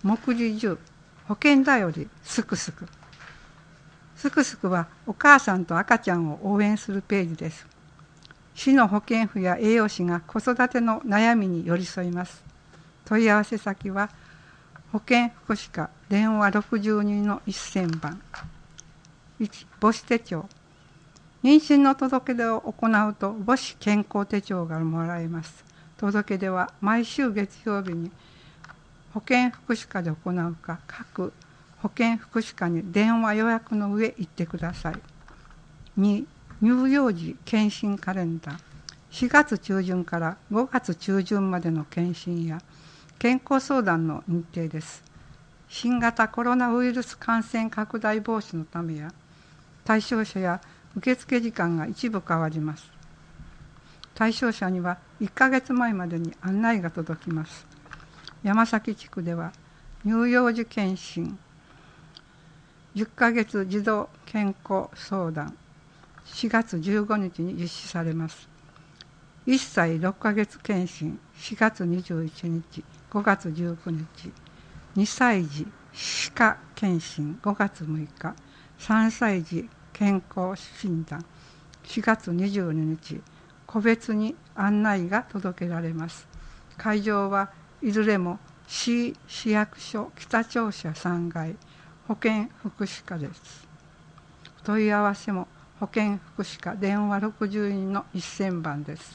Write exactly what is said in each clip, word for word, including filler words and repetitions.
目次じゅう、保険だよりすくすく。すくすくはお母さんと赤ちゃんを応援するページです。市の保健婦や栄養士が子育ての悩みに寄り添います。問い合わせ先は保健福祉課電話ろくじゅうにのせんばん。いち、母子手帳。妊娠の届け出を行うと母子健康手帳がもらえます。届け出は毎週月曜日に保健福祉課で行うか、各保健福祉課に電話予約の上行ってください。に、乳幼児検診カレンダー。しがつ中旬からごがつ中旬までの検診や健康相談の日程です。新型コロナウイルス感染拡大防止のためや、対象者や受付時間が一部変わります。対象者にはいっかげつまえまでに案内が届きます。山崎地区では乳幼児検診、じゅっかげつ児童健康相談、しがつじゅうごにちに実施されます。いっさいろっかげつ検診、しがつにじゅういちにち、ごがつじゅうくにち、にさい児歯科検診、ごがつむいか、さんさい児健康診断、しがつにじゅうににち、個別に案内が届けられます。会場はいずれも市市役所北庁舎さんがい保健福祉課です。問い合わせも保健福祉課電話ろくじゅうにのせんばんです。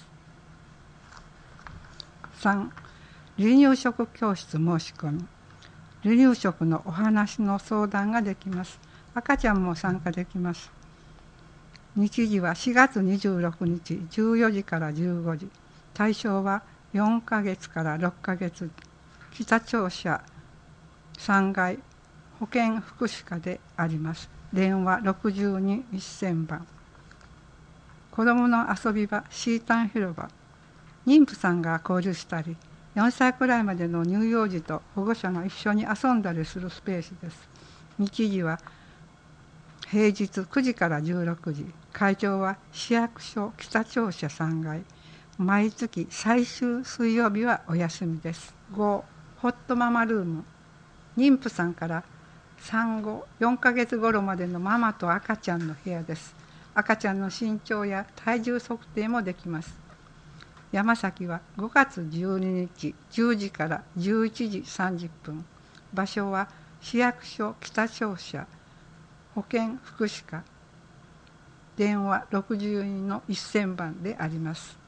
さん、離乳食教室申し込み。離乳食のお話の相談ができます。赤ちゃんも参加できます。日時はしがつにじゅうろくにちじゅうよじからじゅうごじ。対象はよんかげつからろっかげつ。北庁舎さんがい保健福祉課であります。電話ろくじゅうにのせんばん。子どもの遊び場シータン広場。妊婦さんが交流したり、よんさいくらいまでの乳幼児と保護者が一緒に遊んだりするスペースです。日時は平日くじからじゅうろくじ。会場は市役所北庁舎さんがい。毎月最終水曜日はお休みです。ご、ホットママルーム。妊婦さんから産後よんかげつ頃までのママと赤ちゃんの部屋です。赤ちゃんの身長や体重測定もできます。山崎はごがつじゅうににちじゅうじからじゅういちじさんじゅっぷん。場所は市役所北庁舎保健福祉課電話ろくじゅうにのせんばんであります。